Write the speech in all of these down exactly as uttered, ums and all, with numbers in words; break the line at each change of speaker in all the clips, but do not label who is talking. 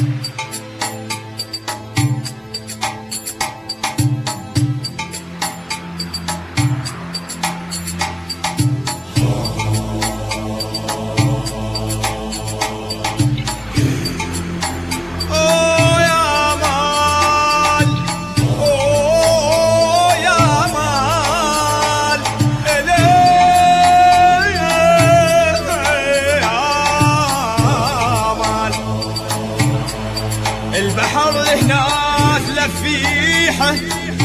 البحر هناك لفيحه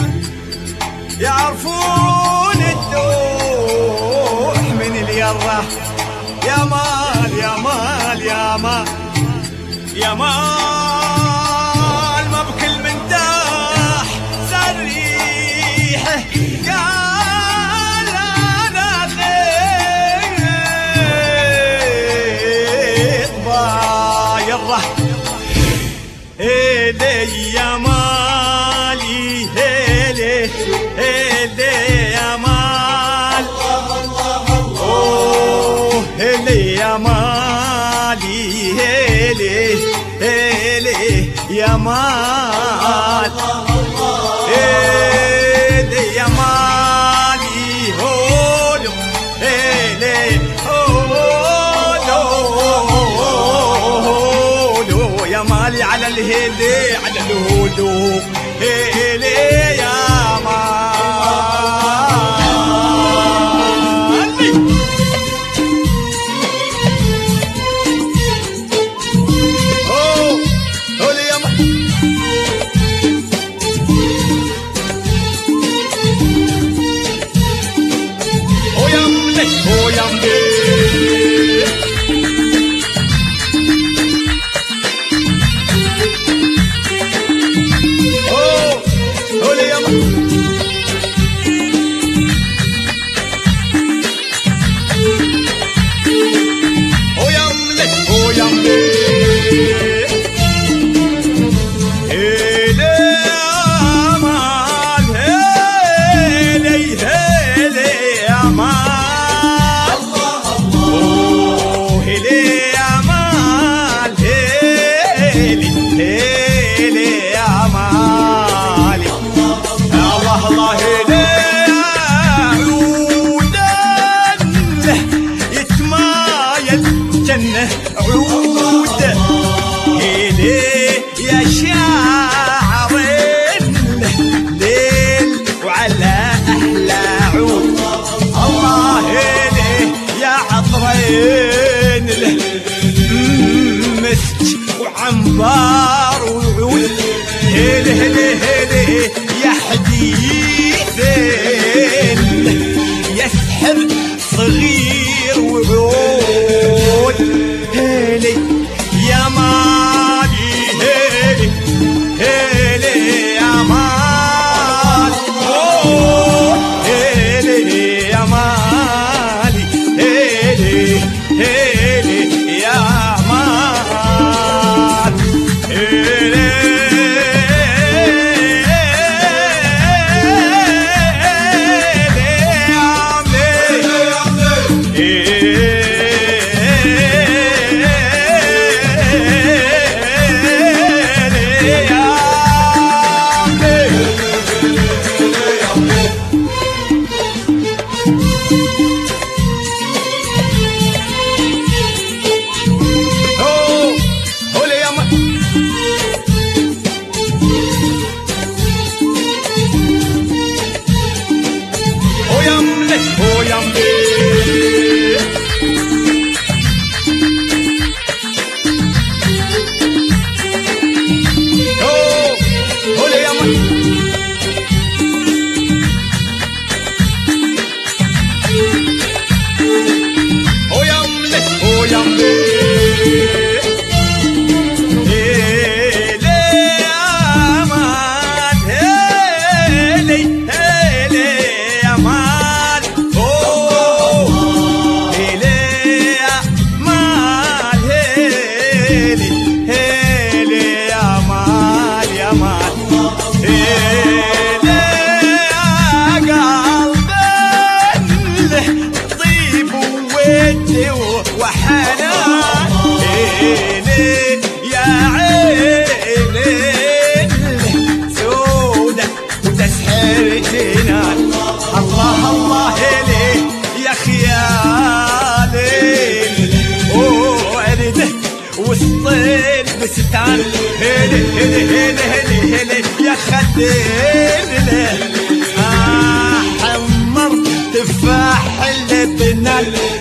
يعرفون الدوح من اليره. يا مال يا مال يا مال يا مال ما بكل من داح سريحه. قال انا خيط بايره هيلي يا مالي هيلي هيلي يا مال. اوه هيلي يا مالي هيلي هيلي يا مال. هيلي يا مالي هولو هيلي هولو يا مالي على الهيلي على الهدوء هيلي يا مالي. اوه هولي يا مالي او يملي او يملي عود هيلي يا شاعر الليل وعلى أحلى عود. الله هيلي يا عطرين مسك وعنبار وعود. هيلي هيلي هيلي يا حديثين يسحر صغير وعود. هيلي يا مالي هيلي هيلي يا مال. اوه هيلي يا مالي هيلي هيلي يا مال. هيلي وحنان إلي يا عين الطير بستان هيلي هيلي هيلي هيلي هيلي يا خدير. آه حمر تفاح اللبنان